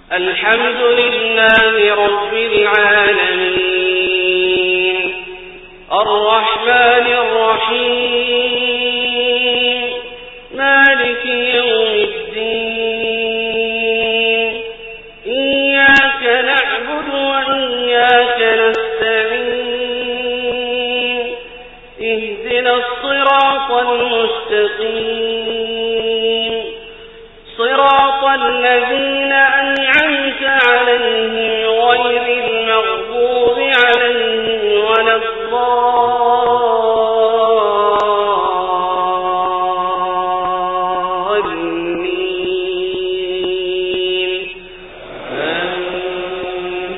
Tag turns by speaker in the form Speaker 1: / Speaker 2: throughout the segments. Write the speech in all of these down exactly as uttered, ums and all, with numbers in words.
Speaker 1: الحمد لله رب العالمين الرحمن الرحيم مالك يوم الدين إياك نعبد وإياك نستعين اهدنا الصراط المستقيم صراط الذين أنعمت عليهم غير المغضوب عليهم ولا الضالين آمين.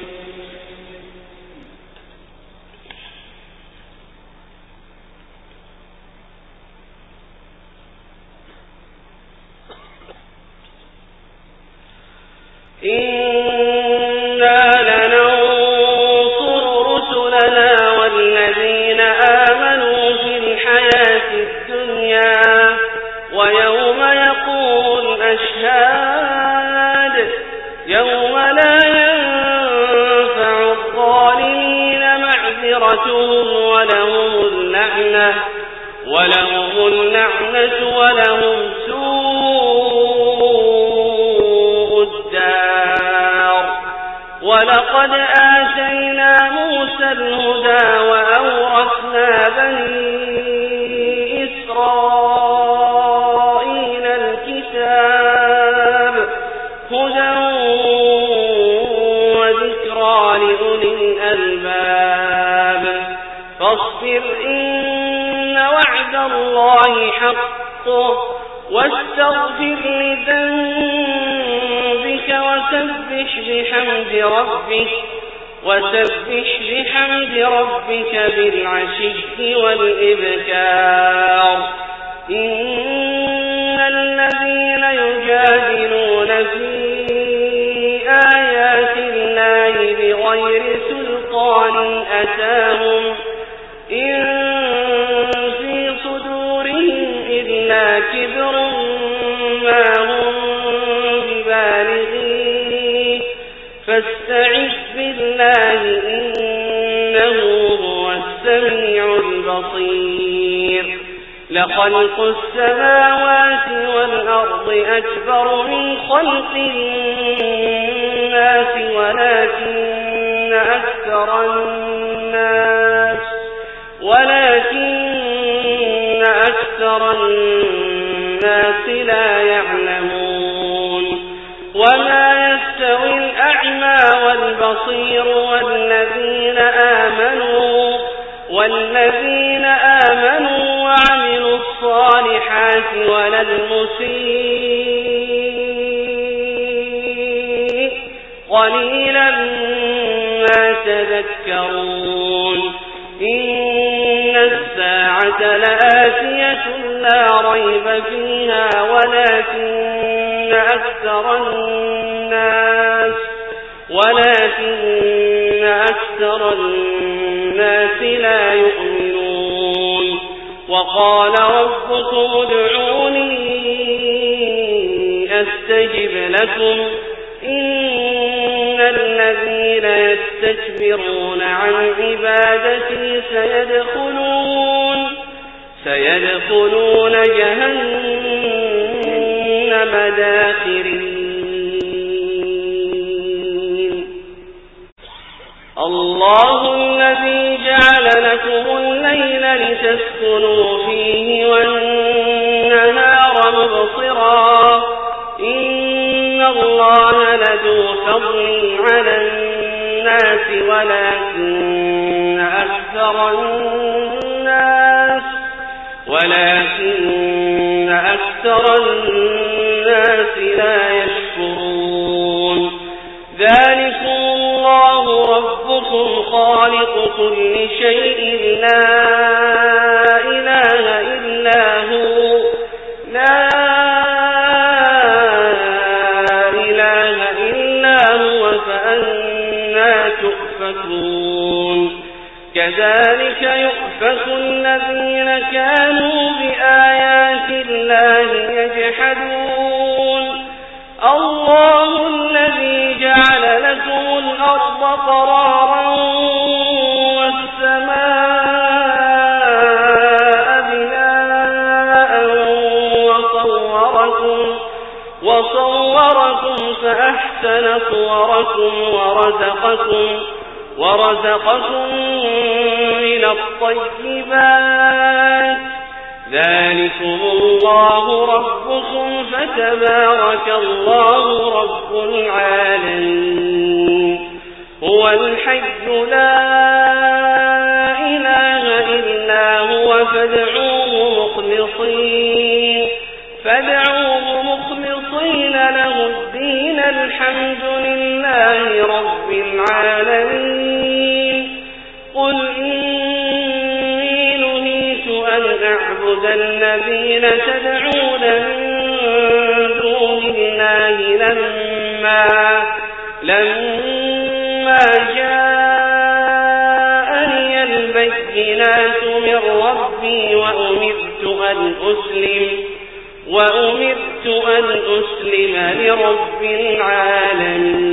Speaker 1: إنا لننصر رسلنا والذين آمنوا في الحياة الدنيا ويوم يقوم الأشهاد يوم لا ينفع الظالمين معذرتهم ولهم اللعنة ولهم اللعنة ولهم سوء الدار. ولقد آتينا موسى الهدى وأورثنا بني إسرائيل الكتاب هدى وذكرى لأولي الألباب. فاصبر إن وعد الله حق واستغفر لذنبك وسبح بحمد ربك وسبح بحمد ربك بالعشي والإبكار. إن الذين يجادلون في آيات الله بغير سلطان أتاهم إن في صدورهم إلا كبر ما هم ببالغيه فاستعذ بالله إنه هو السميع البصير. لخلق السماوات والأرض أكبر من خلق الناس ولكن أكثر الناس ولكن أكثر الناس لا يعلمون. وما يستوي الأعمى والبصير والذين آمنوا والذين آمنوا وعملوا الصالحات ولا المسيء قليلا ما تذكرون. إن الساعة لآتية لا ريب فيها ولكن أكثر الناس ولكن أكثر الناس لا يؤمنون. وقال ربكم ادعوني أستجب لكم إن الذين يستكبرون عن عبادتي سيدخلون سيدخلون جهنم داخرين. الله الذي جعل لكم الليل لتسكنوا فيه والنهار مبصرا إن الله لذو فضل على الناس ولكن أكثر الناس ولكن أكثر الناس لا يشكرون. ذلكم الله ربكم خالق كل شيء لا إله إلا هو لا إله إلا هو فأنى تؤفكون. كذلك يؤفك الذين كانوا بآيات الله يجحدون. الله الذي فأحسن صوركم ورزقكم, ورزقكم من الطيبات ذلكم الله ربكم فتبارك الله رب العالمين هو الحي لا إله إلا هو فادعوه مخلصين فادعوه مخلصين له الدين الحمد لله رب العالمين قل إني نهيت أن أعبد الذين تدعون من دون الله لما لما جاءني البينات من ربي وأمرت أن أسلم وأمرت أن أسلم لرب العالمين